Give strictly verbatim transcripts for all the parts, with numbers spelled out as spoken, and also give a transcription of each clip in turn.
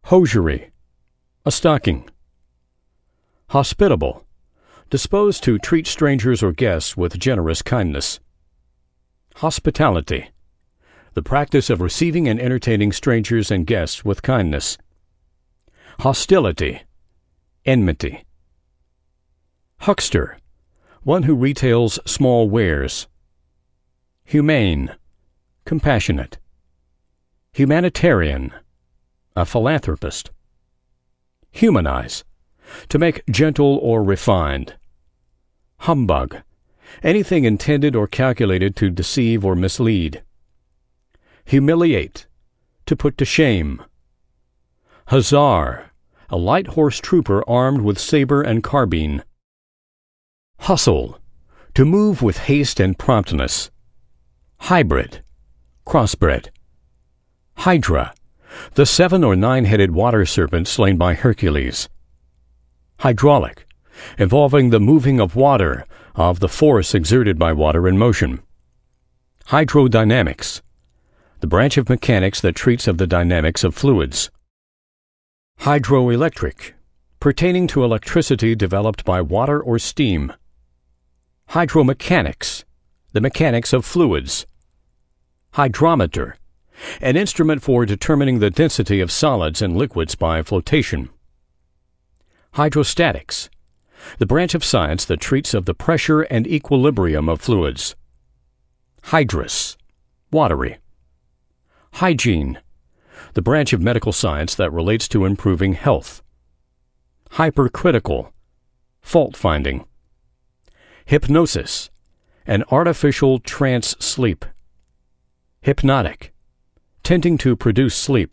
Hosiery, a stocking. Hospitable, disposed to treat strangers or guests with generous kindness. Hospitality, the practice of receiving and entertaining strangers and guests with kindness. Hostility, enmity. Huckster, one who retails small wares. Humane, compassionate. Humanitarian, a philanthropist. Humanize, to make gentle or refined. Humbug, anything intended or calculated to deceive or mislead. Humiliate, to put to shame. Huzzar, a light horse trooper armed with saber and carbine. Hustle, to move with haste and promptness. Hybrid, crossbred. Hydra, the seven or nine-headed water serpent slain by Hercules. Hydraulic, involving the moving of water, of the force exerted by water in motion. Hydrodynamics, the branch of mechanics that treats of the dynamics of fluids. Hydroelectric, pertaining to electricity developed by water or steam. Hydromechanics, the mechanics of fluids. Hydrometer, an instrument for determining the density of solids and liquids by flotation. Hydrostatics, the branch of science that treats of the pressure and equilibrium of fluids. Hydrous, watery. Hygiene, the branch of medical science that relates to improving health. Hypercritical, fault-finding. Hypnosis, an artificial trance sleep. Hypnotic, tending to produce sleep.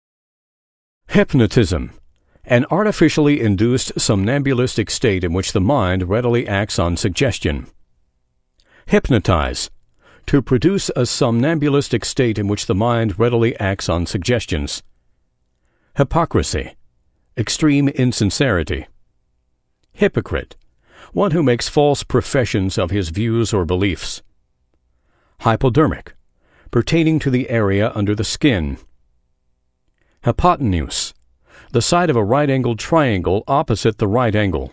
Hypnotism, an artificially induced somnambulistic state in which the mind readily acts on suggestion. Hypnotize, to produce a somnambulistic state in which the mind readily acts on suggestions. Hypocrisy, extreme insincerity. Hypocrite, one who makes false professions of his views or beliefs. Hypodermic, pertaining to the area under the skin. Hypotenuse, the side of a right-angled triangle opposite the right angle.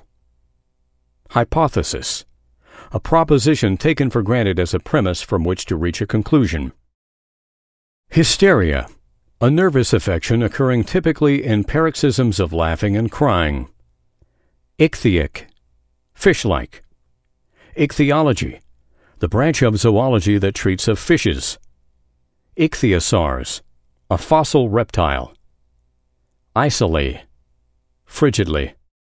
Hypothesis, a proposition taken for granted as a premise from which to reach a conclusion. Hysteria, a nervous affection occurring typically in paroxysms of laughing and crying. Ichthyic, fish-like. Ichthyology, the branch of zoology that treats of fishes. Ichthyosaurs, a fossil reptile. Isolate, frigidly.